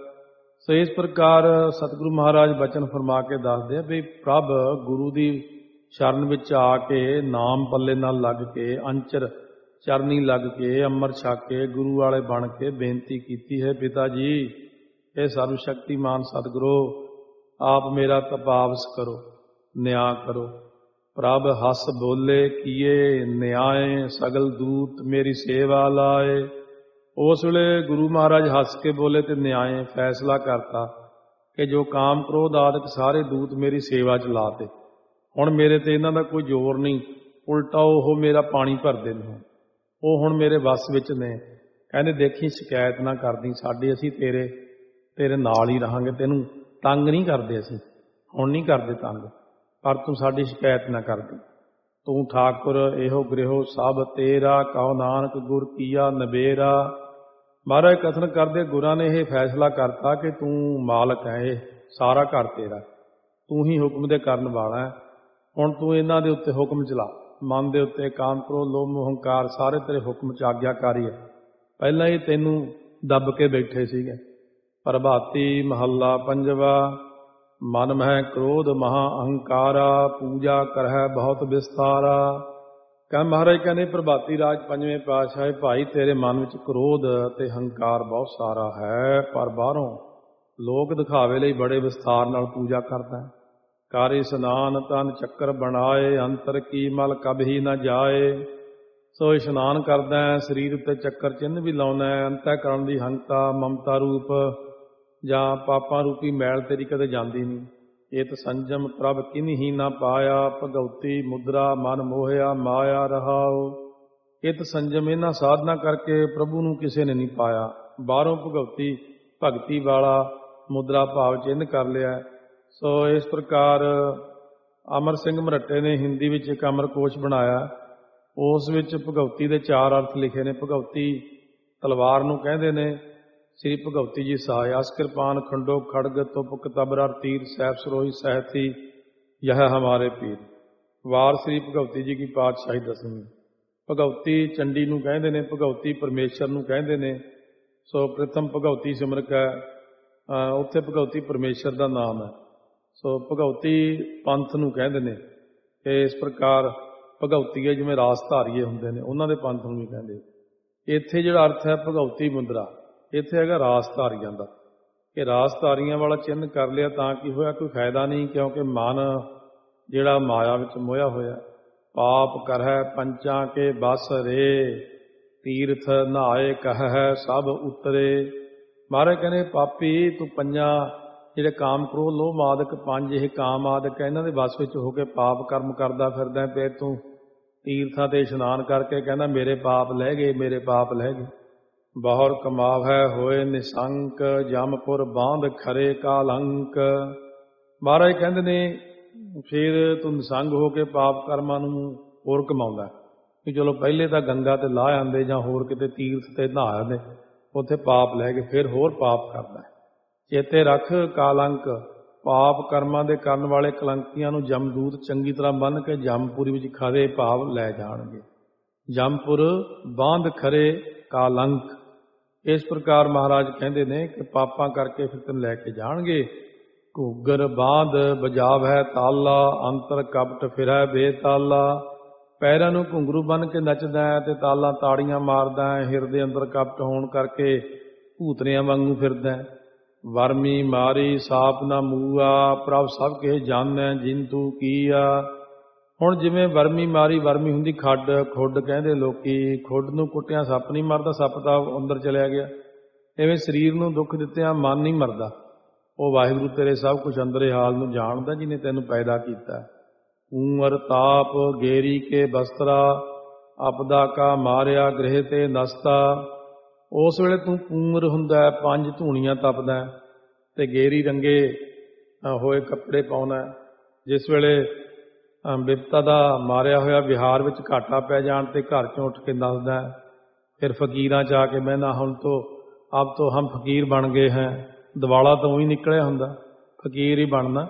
ਸੋ ਇਸ ਪ੍ਰਕਾਰ ਸਤਿਗੁਰੂ ਮਹਾਰਾਜ ਬਚਨ ਫਰਮਾ ਕੇ ਦੱਸਦੇ ਆ ਵੀ ਪ੍ਰਭ ਗੁਰੂ ਦੀ ਸ਼ਰਨ ਵਿੱਚ ਆ ਕੇ, ਨਾਮ ਪੱਲੇ ਨਾਲ ਲੱਗ ਕੇ, ਅੰਚਰ ਚਰਨੀ ਲੱਗ ਕੇ, ਅੰਮ੍ਰਿਤ ਛਕ ਕੇ, ਗੁਰੂ ਵਾਲੇ ਬਣ ਕੇ ਬੇਨਤੀ ਕੀਤੀ ਹੈ, ਪਿਤਾ ਜੀ ਇਹ ਸਰਵ ਸ਼ਕਤੀਮਾਨ ਸਤਿਗੁਰੂ ਆਪ ਮੇਰਾ ਤਪਾਵਸ ਕਰੋ, ਨਿਆਂ ਕਰੋ। ਪ੍ਰਭ ਹੱਸ ਬੋਲੇ ਕੀਏ ਨਿਆਏ, ਸਗਲ ਦੂਤ ਮੇਰੀ ਸੇਵਾ ਲਾਏ। ਉਸ ਵੇਲੇ ਗੁਰੂ ਮਹਾਰਾਜ ਹੱਸ ਕੇ ਬੋਲੇ ਤੇ ਨਿਆਏ ਫੈਸਲਾ ਕਰਤਾ ਕਿ ਜੋ ਕਾਮ ਕ੍ਰੋਧ ਆਦਿਕ ਸਾਰੇ ਦੂਤ ਮੇਰੀ ਸੇਵਾ 'ਚ ਲਾਤੇ। ਹੁਣ ਮੇਰੇ ਤੇ ਇਹਨਾਂ ਦਾ ਕੋਈ ਜ਼ੋਰ ਨਹੀਂ, ਉਲਟਾ ਉਹ ਮੇਰਾ ਪਾਣੀ ਭਰਦੇ ਨੇ, ਉਹ ਹੁਣ ਮੇਰੇ ਵੱਸ ਵਿੱਚ ਨੇ। ਕਹਿੰਦੇ ਦੇਖੀ ਸ਼ਿਕਾਇਤ ਨਾ ਕਰਦੀ ਸਾਡੀ, ਅਸੀਂ ਤੇਰੇ ਤੇਰੇ ਨਾਲ ਹੀ ਰਹਾਂਗੇ, ਤੈਨੂੰ ਤੰਗ ਨਹੀਂ ਕਰਦੇ, ਅਸੀਂ ਹੁਣ ਨਹੀਂ ਕਰਦੇ ਤੰਗ, ਪਰ ਤੂੰ ਸਾਡੀ ਸ਼ਿਕਾਇਤ ਨਾ ਕਰਦੀ। ਤੂੰ ਠਾਕੁਰ ਇਹੋ ਗ੍ਰਹਿਓ ਸਭ ਤੇਰਾ, ਕਹੋ ਨਾਨਕ ਗੁਰ ਕੀਆ ਨਬੇਰਾ। ਮਹਾਰਾਜ ਕਥਨ ਕਰਦੇ ਗੁਰਾਂ ਨੇ ਇਹ ਫੈਸਲਾ ਕਰਤਾ ਕਿ ਤੂੰ ਮਾਲਕ ਹੈ, ਇਹ ਸਾਰਾ ਘਰ ਤੇਰਾ, ਤੂੰ ਹੀ ਹੁਕਮ ਦੇ ਕਰਨ ਵਾਲਾ ਹੈ। ਹੁਣ ਤੂੰ ਇਹਨਾਂ ਦੇ ਉੱਤੇ ਹੁਕਮ ਚਲਾ। ਮਨ ਦੇ ਉੱਤੇ ਕਾਮ ਕ੍ਰੋਧ ਲੋਭ ਮੋਹ ਹੰਕਾਰ ਸਾਰੇ ਤੇਰੇ ਹੁਕਮ 'ਚ ਆਗਿਆਕਾਰੀ ਹੈ। ਪਹਿਲਾਂ ਹੀ ਤੈਨੂੰ ਦੱਬ ਕੇ ਬੈਠੇ ਸੀਗੇ। ਪ੍ਰਭਾਤੀ ਮਹੱਲਾ ਪੰਜਵਾ। ਮਨ ਮਹਿ ਕ੍ਰੋਧ ਮਹਾ ਅਹੰਕਾਰਾ, ਪੂਜਾ ਕਰਹਿ ਬਹੁਤ ਵਿਸਤਾਰਾ। ਕਹਿ ਮਹਾਰਾਜ ਕਹਿੰਦੇ ਪ੍ਰਭਾਤੀ ਰਾਜ ਪੰਜਵੇਂ ਪਾਤਸ਼ਾਹ, ਭਾਈ ਤੇਰੇ ਮਨ ਵਿੱਚ ਕ੍ਰੋਧ ਅਤੇ ਹੰਕਾਰ ਬਹੁਤ ਸਾਰਾ ਹੈ, ਪਰ ਬਾਹਰੋਂ ਲੋਕ ਦਿਖਾਵੇ ਲਈ ਬੜੇ ਵਿਸਥਾਰ ਨਾਲ ਪੂਜਾ ਕਰਦਾ ਹੈ। ਕਰ ਇਸ਼ਨਾਨ ਤਨ ਚੱਕਰ ਬਣਾਏ, ਅੰਤਰ ਕੀ ਮਲ ਕਬਹੀ ਨਾ ਜਾਏ। ਸੋ ਇਸ਼ਨਾਨ ਕਰਦਾ ਹੈ, ਸਰੀਰ ਉੱਤੇ ਚੱਕਰ ਚਿੰਨ੍ਹ ਵੀ ਲਾਉਣਾ ਹੈ। ਅੰਤःਕਰਣ ਦੀ ਹੰਤਾ ਮਮਤਾ ਰੂਪ ਜਾਂ ਪਾਪਾਂ ਰੂਪੀ ਮੈਲ ਤੇਰੀ ਕਦੇ ਜਾਂਦੀ ਨਹੀਂ। ਇਤ ਸੰਜਮ ਪ੍ਰਭ ਕਿਨਹੀ ਨਾ ਪਾਇਆ, ਭਗਉਤੀ ਮੁਦਰਾ ਮਨ ਮੋਹਿਆ ਮਾਇਆ ਰਹਾਉ। ਇਤ ਸੰਜਮ ਇਹਨਾਂ ਸਾਧਨਾ ਕਰਕੇ ਪ੍ਰਭੂ ਨੂੰ ਕਿਸੇ ਨੇ ਨਹੀਂ ਪਾਇਆ। ਬਾਹਰੋਂ ਭਗਉਤੀ ਭਗਤੀ ਵਾਲਾ ਮੁਦਰਾ ਭਾਵ ਚਿੰਨ੍ਹ ਕਰ ਲਿਆ। ਸੋ ਇਸ ਪ੍ਰਕਾਰ ਅਮਰ ਸਿੰਘ ਮਰੱਟੇ ਨੇ ਹਿੰਦੀ ਵਿੱਚ ਇੱਕ ਅਮਰਕੋਸ਼ ਬਣਾਇਆ। ਉਸ ਵਿੱਚ ਭਗਉਤੀ ਦੇ ਚਾਰ ਅਰਥ ਲਿਖੇ ਨੇ। ਭਗਉਤੀ ਤਲਵਾਰ ਨੂੰ ਕਹਿੰਦੇ ਨੇ। ਸ੍ਰੀ ਭਗਉਤੀ ਜੀ ਸਹਾਇ ਅਸ ਕਿਰਪਾਨ ਖੰਡੋ ਖੜਗ ਤੁਪ ਕਤਬਰਾ ਤੀਰ ਸੈਫ ਸਰੋਹੀ ਸਹਿਤੀ ਯਹ ਹਮਾਰੇ ਪੀਰ। ਵਾਰ ਸ੍ਰੀ ਭਗਉਤੀ ਜੀ ਕੀ ਪਾਤਸ਼ਾਹੀ ਦਸਵੀਂ। ਭਗਉਤੀ ਚੰਡੀ ਨੂੰ ਕਹਿੰਦੇ ਨੇ, ਭਗਉਤੀ ਪਰਮੇਸ਼ਰ ਨੂੰ ਕਹਿੰਦੇ ਨੇ। ਸੋ ਪ੍ਰਥਮ ਭਗਉਤੀ ਸਿਮਰਕ ਹੈ, ਉੱਥੇ ਭਗਉਤੀ ਪਰਮੇਸ਼ਰ ਦਾ ਨਾਮ ਹੈ। ਸੋ ਭਗਉਤੀ ਪੰਥ ਨੂੰ ਕਹਿੰਦੇ ਨੇ ਕਿ ਇਸ ਪ੍ਰਕਾਰ ਭਗਉਤੀਏ ਜਿਵੇਂ ਰਾਸ ਧਾਰੀਏ ਹੁੰਦੇ ਨੇ, ਉਹਨਾਂ ਦੇ ਪੰਥ ਨੂੰ ਵੀ ਕਹਿੰਦੇ। ਇੱਥੇ ਜਿਹੜਾ ਅਰਥ ਹੈ ਭਗਉਤੀ ਮੁੰਦਰਾ, ਇੱਥੇ ਹੈਗਾ ਰਾਸ ਧਾਰੀਆਂ ਦਾ, ਕਿ ਰਾਸ ਧਾਰੀਆਂ ਵਾਲਾ ਚਿੰਨ੍ਹ ਕਰ ਲਿਆ ਤਾਂ ਕੀ ਹੋਇਆ, ਕੋਈ ਫਾਇਦਾ ਨਹੀਂ, ਕਿਉਂਕਿ ਮਨ ਜਿਹੜਾ ਮਾਇਆ ਵਿੱਚ ਮੋਹਿਆ ਹੋਇਆ। ਪਾਪ ਕਰਹਿ ਪੰਚਾਂ ਕੇ ਬਸ ਰੇ ਤੀਰਥ ਨਹਾਏ ਕਹਿ ਸਭ ਉਤਰੇ। ਮਹਾਰਾਜ ਕਹਿੰਦੇ ਪਾਪੀ ਤੂੰ ਪੰਜਾਂ ਜਿਹੜੇ ਕਾਮ ਕ੍ਰੋਧ ਲੋਭ ਆਦਿਕ ਪੰਜ ਇਹ ਕਾਮ ਆਦਿਕ ਇਹਨਾਂ ਦੇ ਵਸ ਵਿੱਚ ਹੋ ਕੇ ਪਾਪ ਕਰਮ ਕਰਦਾ ਫਿਰਦਾ। ਫਿਰ ਤੂੰ ਤੀਰਥਾਂ ਤੇ ਇਸ਼ਨਾਨ ਕਰਕੇ ਕਹਿੰਦਾ ਮੇਰੇ ਪਾਪ ਲਹਿ ਗਏ, ਮੇਰੇ ਪਾਪ ਲਹਿ ਗਏ। ਬਹੁਰ ਕਮਾਵੈ ਹੋਏ ਨਿਸੰਕ ਜਮਪੁਰ ਬਾਂਧ ਖਰੇ ਕਾਲੰਕ। ਮਹਾਰਾਜ ਕਹਿੰਦੇ ਨੇ ਫਿਰ ਤੂੰ ਨਿਸੰਗ ਹੋ ਕੇ ਪਾਪ ਕਰਮਾਂ ਨੂੰ ਹੋਰ ਕਮਾਉਂਦਾ ਵੀ ਚਲੋ ਪਹਿਲੇ ਤਾਂ ਗੰਗਾ ਤੇ ਲਾਹ ਆਂਦੇ ਜਾਂ ਹੋਰ ਕਿਤੇ ਤੀਰਥ ਤੇ ਨਹਾ ਆਂਦੇ, ਉੱਥੇ ਪਾਪ ਲੈ ਕੇ ਫਿਰ ਹੋਰ ਪਾਪ ਕਰਦਾ। ਚੇਤੇ ਰੱਖ ਕਾਲੰਕ, ਪਾਪ ਕਰਮਾਂ ਦੇ ਕਰਨ ਵਾਲੇ ਕਲੰਕੀਆਂ ਨੂੰ ਜਮਦੂਤ ਚੰਗੀ ਤਰ੍ਹਾਂ ਬੰਨ੍ਹ ਕੇ ਜਮਪੁਰੀ ਵਿੱਚ ਖਰੇ ਭਾਵ ਲੈ ਜਾਣਗੇ। ਜਮਪੁਰ ਬਾਂਧ ਖਰੇ ਕਾਲੰਕ। ਇਸ ਪ੍ਰਕਾਰ ਮਹਾਰਾਜ ਕਹਿੰਦੇ ਨੇ ਕਿ ਪਾਪਾਂ ਕਰਕੇ ਫਿਰ ਤੈਨੂੰ ਲੈ ਕੇ ਜਾਣਗੇ। ਘੂਗਰ ਬਾਂਧ ਬਜਾਵੈ ਤਾਲਾ ਅੰਤਰ ਕਪਟ ਫਿਰੈ ਬੇਤਾਲਾ। ਪੈਰਾਂ ਨੂੰ ਘੁੰਗਰੂ ਬੰਨ੍ਹ ਕੇ ਨੱਚਦਾ ਹੈ ਤੇ ਤਾਲਾਂ ਤਾੜੀਆਂ ਮਾਰਦਾ ਹੈ। ਹਿਰਦੇ ਅੰਦਰ ਕਪਟ ਹੋਣ ਕਰਕੇ ਭੂਤਨਿਆਂ ਵਾਂਗੂ ਫਿਰਦਾ ਹੈ। ਵਰਮੀ ਮਾਰੀ ਸਾਪ ਨਾ ਮੂਆ ਪ੍ਰਭ ਸਭ ਕੇ ਜਾਣੈ ਜਿੰਤੂ ਕੀਆ। ਹੁਣ ਜਿਵੇਂ ਵਰਮੀ ਮਾਰੀ, ਵਰਮੀ ਹੁੰਦੀ ਖੱਡ, ਖੁੱਡ ਕਹਿੰਦੇ ਲੋਕੀ, ਖੁੱਡ ਨੂੰ ਕੁੱਟਿਆਂ ਸੱਪ ਨਹੀਂ ਮਰਦਾ, ਸੱਪ ਤਾਂ ਅੰਦਰ ਚਲਿਆ ਗਿਆ। ਇਵੇਂ ਸਰੀਰ ਨੂੰ ਦੁੱਖ ਦਿੱਤਿਆਂ ਮਨ ਨਹੀਂ ਮਰਦਾ। ਉਹ ਵਾਹਿਗੁਰੂ ਤੇਰੇ ਸਭ ਕੁਝ ਅੰਦਰੇ ਹਾਲ ਨੂੰ ਜਾਣਦਾ ਜਿਹਨੇ ਤੈਨੂੰ ਪੈਦਾ ਕੀਤਾ। ਊਮਰ ਤਾਪ ਗੇਰੀ ਕੇ ਬਸਤਰਾ ਆਪਦਾ ਕਾ ਮਾਰਿਆ ਗ੍ਰਹਿ ਤੇ ਨਸਤਾ। ਉਸ ਵੇਲੇ ਤੂੰ ਪੂਮਰ ਹੁੰਦਾ, ਪੰਜ ਧੂਣੀਆਂ ਤਪਦਾ ਤੇ ਗੇਰੀ ਰੰਗੇ ਹੋਏ ਕੱਪੜੇ ਪਾਉਣਾ। ਜਿਸ ਵੇਲੇ ਬਿਪਤਾ ਦਾ ਮਾਰਿਆ ਹੋਇਆ ਵਿਹਾਰ ਵਿੱਚ ਘਾਟਾ ਪੈ ਜਾਣ ਤੇ ਘਰ ਚੋਂ ਉੱਠ ਕੇ ਨੱਸਦਾ। ਫਿਰ ਫਕੀਰਾਂ 'ਚ ਆ ਕੇ ਬਹਿਣਾ, ਹੁਣ ਤੋਂ ਅਬ ਤੋਂ ਹਮ ਫਕੀਰ ਬਣ ਗਏ ਹੈ। ਦਿਵਾਲਾ ਤਾਂ ਉਹੀ ਨਿਕਲਿਆ ਹੁੰਦਾ, ਫਕੀਰ ਹੀ ਬਣਨਾ।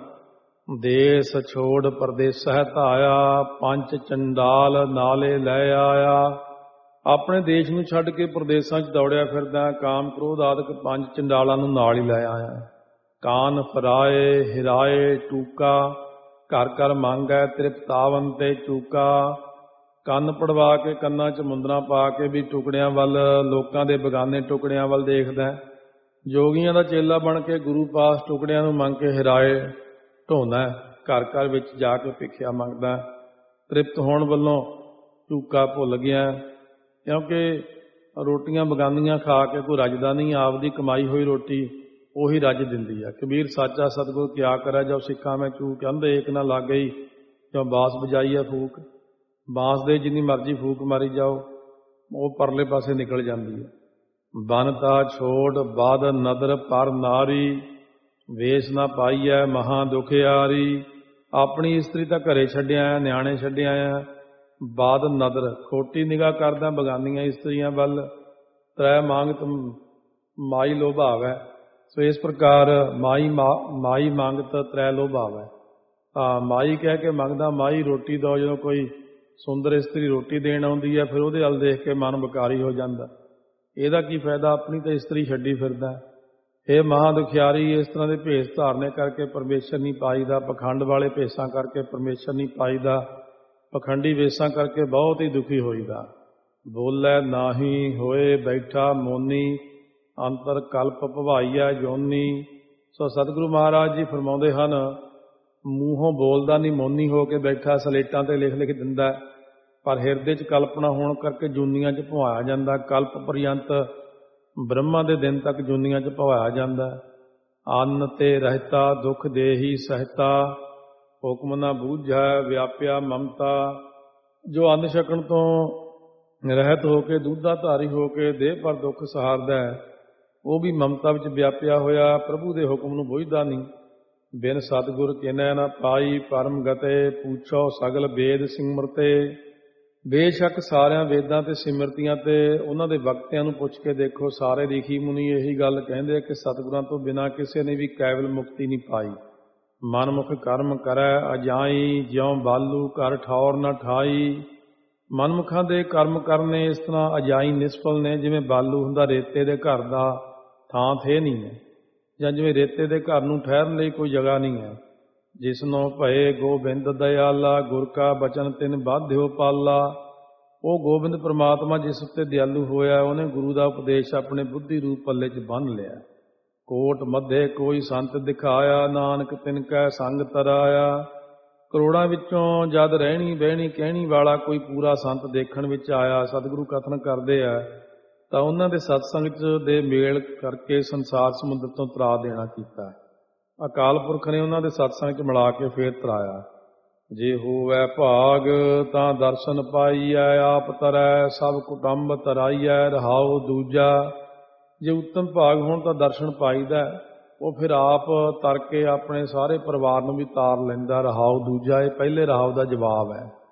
ਦੇਸ ਛੋੜ ਪਰਦੇਸਹਿ ਧਾਇਆ ਪੰਜ ਚੰਡਾਲ ਨਾਲੇ ਲੈ ਆਇਆ। ਆਪਣੇ ਦੇਸ਼ ਨੂੰ ਛੱਡ ਕੇ ਪ੍ਰਦੇਸਾਂ 'ਚ ਦੌੜਿਆ ਫਿਰਦਾ। ਕਾਮ ਕ੍ਰੋਧ ਆਦਿਕ ਪੰਜ ਚੰਡਾਲਾਂ ਨੂੰ ਨਾਲ ਹੀ ਲੈ ਆਇਆ। ਕਾਨ ਫਰਾਏ ਹਿਰਾਏ ਟੂਕਾ ਘਰ ਘਰ ਮੰਗੈ ਤ੍ਰਿਪਤਾਵਨ ਤੇ ਚੂਕਾ। ਕੰਨ ਪੜਵਾ ਕੇ ਕੰਨਾਂ 'ਚ ਮੁੰਦਰਾਂ ਪਾ ਕੇ ਵੀ ਟੁਕੜਿਆਂ ਵੱਲ, ਲੋਕਾਂ ਦੇ ਬੇਗਾਨੇ ਟੁਕੜਿਆਂ ਵੱਲ ਦੇਖਦਾ। ਜੋਗੀਆਂ ਦਾ ਚੇਲਾ ਬਣ ਕੇ ਗੁਰੂ ਪਾਸ ਟੁਕੜਿਆਂ ਨੂੰ ਮੰਗ ਕੇ ਹਿਰਾਏ ਢੋਂਦਾ। ਘਰ ਘਰ ਵਿੱਚ ਜਾ ਕੇ ਭਿਖਿਆ ਮੰਗਦਾ। ਤ੍ਰਿਪਤ ਹੋਣ ਵੱਲੋਂ ਚੂਕਾ ਭੁੱਲ ਗਿਆ, ਕਿਉਂਕਿ ਰੋਟੀਆਂ ਬਗਾਨੀਆਂ ਖਾ ਕੇ ਕੋਈ ਰੱਜਦਾ ਨਹੀਂ। ਆਪਦੀ ਕਮਾਈ ਹੋਈ ਰੋਟੀ ਉਹੀ ਰੱਜ ਦਿੰਦੀ ਆ। ਕਬੀਰ ਸਾਚਾ ਸਤਿਗੁਰ ਕਿਆ ਕਰਾ ਜੋ ਸਿੱਖਾਂ ਮੈਂ ਚੂਕ। ਕਹਿੰਦੇ ਏਕ ਨਾ ਲੱਗ ਗਈ ਕਿਉਂ ਬਾਂਸ ਵਜਾਈ ਆ ਫੂਕ। ਬਾਂਸ ਦੇ ਜਿੰਨੀ ਮਰਜ਼ੀ ਫੂਕ ਮਾਰੀ ਜਾਓ, ਉਹ ਪਰਲੇ ਪਾਸੇ ਨਿਕਲ ਜਾਂਦੀ ਹੈ। ਬਨਤਾ ਛੋੜ ਬਾਦ ਨਦਰ ਪਰ ਨਾਰੀ ਵੇਸ ਨਾ ਪਾਈਐ ਮਹਾ ਦੁਖਿਆਰੀ। ਆਪਣੀ ਇਸਤਰੀ ਤਾਂ ਘਰੇ ਛੱਡਿਆ ਆ, ਨਿਆਣੇ ਛੱਡਿਆ ਆ। ਬਾਦ ਨਦਰ ਖੋਟੀ ਨਿਗਾਹ ਕਰਦਾ ਬਗਾਨੀਆਂ ਇਸਤਰੀਆਂ ਵੱਲ। ਤ੍ਰੈ ਮੰਗਤ ਮਾਈ ਲੋਭਾਵੈ। ਸੋ ਇਸ ਪ੍ਰਕਾਰ ਮਾਈ ਮਾਈ ਮੰਗਤ ਤ੍ਰੈ ਲੋਭਾਵੈ। ਹਾਂ, ਮਾਈ ਕਹਿ ਕੇ ਮੰਗਦਾ, ਮਾਈ ਰੋਟੀ ਦਿਓ। ਜਦੋਂ ਕੋਈ ਸੁੰਦਰ ਇਸਤਰੀ ਰੋਟੀ ਦੇਣ ਆਉਂਦੀ ਹੈ ਫਿਰ ਉਹਦੇ ਵੱਲ ਦੇਖ ਕੇ ਮਨ ਵਿਕਾਰੀ ਹੋ ਜਾਂਦਾ। ਇਹਦਾ ਕੀ ਫਾਇਦਾ, ਆਪਣੀ ਤਾਂ ਇਸਤਰੀ ਛੱਡੀ ਫਿਰਦਾ। ਇਹ ਮਹਾਂ ਦੁਖਿਆਰੀ, ਇਸ ਤਰ੍ਹਾਂ ਦੇ ਭੇਸ ਧਾਰਨੇ ਕਰਕੇ ਪਰਮੇਸ਼ਰ ਨਹੀਂ ਪਾਈਦਾ। ਪਖੰਡ ਵਾਲੇ ਭੇਸਾਂ ਕਰਕੇ ਪਰਮੇਸ਼ਰ ਨਹੀਂ ਪਾਈਦਾ। ਪਖੰਡੀ ਵੇਸਾਂ ਕਰਕੇ ਬਹੁਤ ਹੀ ਦੁਖੀ ਹੋਈਦਾ। ਬੋਲੇ ਨਾਹੀ ਹੋਏ ਬੈਠਾ ਮੋਨੀ ਅੰਤਰ ਕਲਪ ਭਵਾਈਆ ਜੋਨੀ। ਸੋ ਸਤਿਗੁਰੂ ਮਹਾਰਾਜ ਜੀ ਫਰਮਾਉਂਦੇ ਹਨ, ਮੂੰਹੋਂ ਬੋਲਦਾ ਨਹੀਂ, ਮੋਨੀ ਹੋ ਕੇ ਬੈਠਾ, ਸਲੇਟਾਂ ਤੇ ਲਿਖ ਲਿਖ ਦਿੰਦਾ, ਪਰ ਹਿਰਦੇ 'ਚ ਕਲਪਨਾ ਹੋਣ ਕਰਕੇ ਜੂਨੀਆਂ 'ਚ ਭਵਾਇਆ ਜਾਂਦਾ। ਕਲਪ ਪਰਯੰਤ ਬ੍ਰਹਮਾ ਦੇ ਦਿਨ ਤੱਕ ਜੂਨੀਆਂ 'ਚ ਭਵਾਇਆ ਜਾਂਦਾ। ਅੰਨ ਤੇ ਰਹਿਤਾ ਦੁੱਖ ਦੇਹੀ ਸਹਿਤਾ ਹੁਕਮ ਨਾ ਬੂਝੈ ਵਿਆਪਿਆ ਮਮਤਾ। ਜੋ ਅੰਨ ਛਕਣ ਤੋਂ ਰਹਿਤ ਹੋ ਕੇ, ਦੁੱਧਾ ਧਾਰੀ ਹੋ ਕੇ ਦੇਹ ਪਰ ਦੁੱਖ ਸਹਾਰਦਾ ਹੈ, ਉਹ ਵੀ ਮਮਤਾ ਵਿੱਚ ਵਿਆਪਿਆ ਹੋਇਆ, ਪ੍ਰਭੂ ਦੇ ਹੁਕਮ ਨੂੰ ਬੁੱਝਦਾ ਨਹੀਂ। ਬਿਨ ਸਤਿਗੁਰ ਕਿਨੈ ਨ ਪਾਈ ਪਰਮ ਗਤੇ ਪੁੱਛੋ ਸਗਲ ਵੇਦ ਸਿਮਰਤੇ। ਬੇਸ਼ੱਕ ਸਾਰਿਆਂ ਵੇਦਾਂ ਤੇ ਸਿਮਰਤੀਆਂ ਤੇ ਉਹਨਾਂ ਦੇ ਵਕਤਿਆਂ ਨੂੰ ਪੁੱਛ ਕੇ ਦੇਖੋ, ਸਾਰੇ ਰਿਖੀ ਮੁਨੀ ਇਹੀ ਗੱਲ ਕਹਿੰਦੇ ਆ ਕਿ ਸਤਿਗੁਰਾਂ ਤੋਂ ਬਿਨਾਂ ਕਿਸੇ ਨੇ ਵੀ ਕੇਵਲ ਮੁਕਤੀ ਨਹੀਂ ਪਾਈ। ਮਨਮੁਖ ਕਰਮ ਕਰੈ ਅਜਾਈ ਜਿਉ ਬਾਲੂ ਘਰ ਠੌਰ ਨ ਠਾਈ। ਮਨਮੁਖਾਂ ਦੇ ਕਰਮ ਕਰਨੇ ਇਸ ਤਰ੍ਹਾਂ ਅਜਾਈ ਨਿਸਫਲ ਨੇ, ਜਿਵੇਂ ਬਾਲੂ ਹੁੰਦਾ ਰੇਤੇ ਦੇ ਘਰ ਦਾ ਥਾਂ ਥੇ ਨਹੀਂ ਹੈ, ਜਾਂ ਜਿਵੇਂ ਰੇਤੇ ਦੇ ਘਰ ਨੂੰ ਠਹਿਰਨ ਲਈ ਕੋਈ ਜਗ੍ਹਾ ਨਹੀਂ ਹੈ। ਜਿਸਨੋਂ ਭਏ ਗੋਬਿੰਦ ਦਇਆਲਾ ਗੁਰ ਕਾ ਬਚਨ ਤਿਨ ਬਾਧਿਓ ਪਾਲਾ। ਉਹ ਗੋਬਿੰਦ ਪ੍ਰਮਾਤਮਾ ਜਿਸ ਉੱਤੇ ਦਿਆਲੂ ਹੋਇਆ, ਉਹਨੇ ਗੁਰੂ ਦਾ ਉਪਦੇਸ਼ ਆਪਣੇ ਬੁੱਧੀ ਰੂਪ ਪੱਲੇ 'ਚ ਬੰਨ੍ਹ ਲਿਆ। ਕੋਟ ਮੱਧੇ ਕੋਈ ਸੰਤ ਦਿਖਾਇਆ ਨਾਨਕ ਤਿਨ ਕੈ ਸੰਗ ਤਰਾਇਆ। ਕਰੋੜਾਂ ਵਿੱਚੋਂ ਜਦ ਰਹਿਣੀ ਬਹਿਣੀ ਕਹਿਣੀ ਵਾਲਾ ਕੋਈ ਪੂਰਾ ਸੰਤ ਦੇਖਣ ਵਿੱਚ ਆਇਆ, ਸਤਿਗੁਰੂ ਕਥਨ ਕਰਦੇ ਆ, ਤਾਂ ਉਹਨਾਂ ਦੇ ਸਤਸੰਗ 'ਚ ਦੇ ਮੇਲ ਕਰਕੇ ਸੰਸਾਰ ਸਮੁੰਦਰ ਤੋਂ ਤਰਾ ਦੇਣਾ ਕੀਤਾ। ਅਕਾਲ ਪੁਰਖ ਨੇ ਉਹਨਾਂ ਦੇ ਸਤਸੰਗ 'ਚ ਮਿਲਾ ਕੇ ਫੇਰ ਤਰਾਇਆ। ਜੇ ਹੋਵੈ ਭਾਗ ਤਾਂ ਦਰਸ਼ਨ ਪਾਈਐ ਆਪ ਤਰੈ ਸਭ ਕੁਟੰਬ ਤਰਾਈਐ ਰਹਾਉ ਦੂਜਾ। ਜੇ ਉੱਤਮ ਭਾਗ ਹੋਣ ਤਾਂ ਦਰਸ਼ਨ ਪਾਈਦਾ, ਉਹ ਫਿਰ ਆਪ ਤਰ ਕੇ ਆਪਣੇ ਸਾਰੇ ਪਰਿਵਾਰ ਨੂੰ ਵੀ ਤਾਰ ਲੈਂਦਾ। ਰਹਾਉ ਦੂਜਾ, ਇਹ ਪਹਿਲੇ ਰਹਾਉ ਦਾ ਜਵਾਬ ਹੈ।